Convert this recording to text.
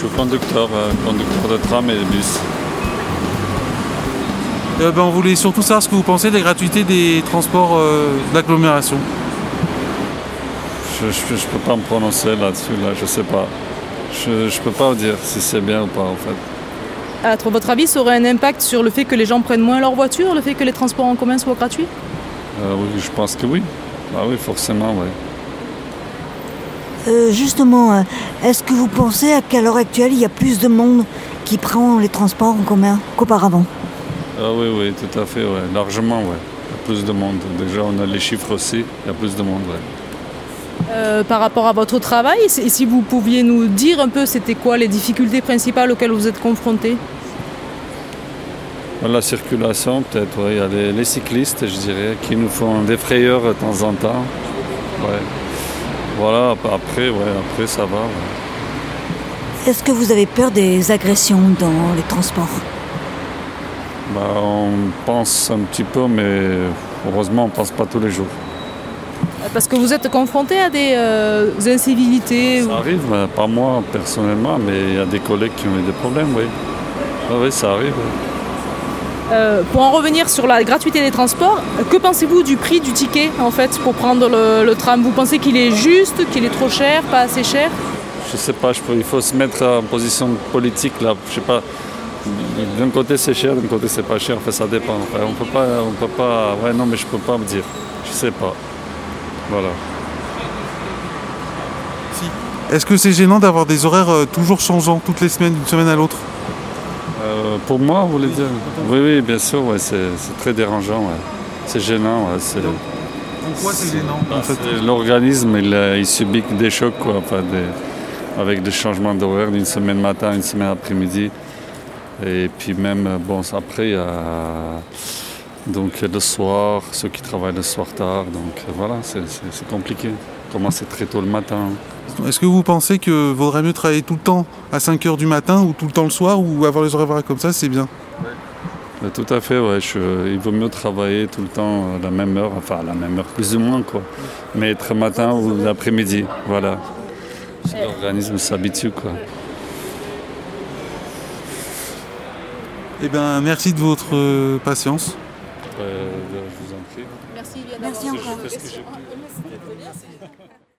suis conducteur de tram et de bus. On voulait surtout savoir ce que vous pensez de la gratuité des transports d'agglomération. Je ne peux pas me prononcer là-dessus, là, je sais pas. Je ne peux pas vous dire si c'est bien ou pas en fait. À votre avis, ça aurait un impact sur le fait que les gens prennent moins leur voiture, le fait que les transports en commun soient gratuits? Oui, je pense que oui. Ah oui, forcément, oui. Justement, est-ce que vous pensez qu'à l'heure actuelle, il y a plus de monde qui prend les transports en commun qu'auparavant? Oui, tout à fait, ouais. Largement, oui. Il y a plus de monde. Déjà, on a les chiffres aussi, il y a plus de monde, ouais. Par rapport à votre travail, si vous pouviez nous dire un peu c'était quoi les difficultés principales auxquelles vous êtes confrontés? La circulation, peut-être, ouais. Il y a les cyclistes, je dirais, qui nous font des frayeurs de temps en temps. Ouais. Voilà, après ça va. Ouais. Est-ce que vous avez peur des agressions dans les transports? On pense un petit peu, mais heureusement, on ne pense pas tous les jours. Parce que vous êtes confronté à des incivilités? Ça arrive, pas moi personnellement, mais il y a des collègues qui ont eu des problèmes, oui. Oui, ça arrive. Oui. Pour en revenir sur la gratuité des transports, que pensez-vous du prix du ticket en fait pour prendre le tram? Vous pensez qu'il est juste, qu'il est trop cher, pas assez cher? Je sais pas, il faut se mettre en position politique là. Je sais pas. D'un côté c'est cher, d'un côté c'est pas cher. Enfin, ça dépend. Enfin, on peut pas. Ouais, non, mais je peux pas me dire. Je sais pas. Voilà. Si. Est-ce que c'est gênant d'avoir des horaires toujours changeants toutes les semaines, d'une semaine à l'autre? Pour moi, vous voulez dire? Oui, bien sûr, ouais, c'est très dérangeant. Ouais. C'est gênant. Ouais, En quoi c'est gênant en fait? L'organisme, il subit des chocs, quoi, avec des changements d'horaire d'une semaine matin, une semaine après-midi. Et puis même, après, il y a donc le soir, ceux qui travaillent le soir tard. Donc voilà, c'est compliqué. Commencer très tôt le matin. Est-ce que vous pensez que vaudrait mieux travailler tout le temps à 5h du matin ou tout le temps le soir, ou avoir les horaires comme ça, c'est bien? Tout à fait, ouais. Il vaut mieux travailler tout le temps à la même heure, enfin à la même heure plus ou moins, quoi. Mais être matin ou l'après-midi, voilà. L'organisme s'habitue, quoi. Eh bien, merci de votre patience. Je vous en prie. Merci, Merci encore. Je fais ce que j'ai pu.